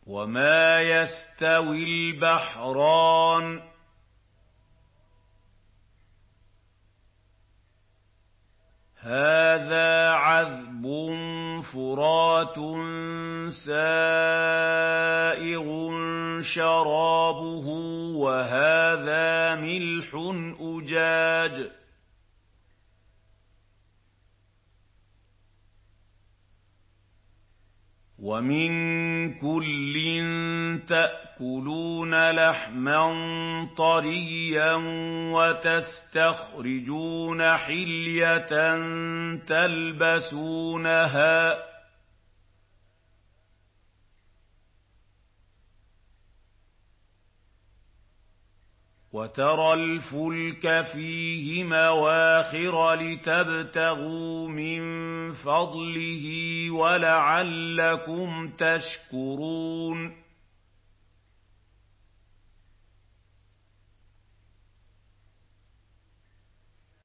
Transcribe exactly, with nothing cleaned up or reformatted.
وَمَا يَسْتَوِي الْبَحْرَانِ هَٰذَا عَذْبٌ فُرَاتٌ سَائِغٌ شَرَابُهُ وَهَٰذَا مِلْحٌ أُجَاجٌ وَمِن كُلٍّ تَأْكُلُونَ لَحْمًا طَرِيًّا وَتَسْتَخْرِجُونَ حِلْيَةً تَلْبَسُونَهَا ۖ وَتَرَى الْفُلْكَ فِيهِ مَوَاخِرَ لِتَبْتَغُوا مِن فَضْلِهِ وَلَعَلَّكُمْ تَشْكُرُونَ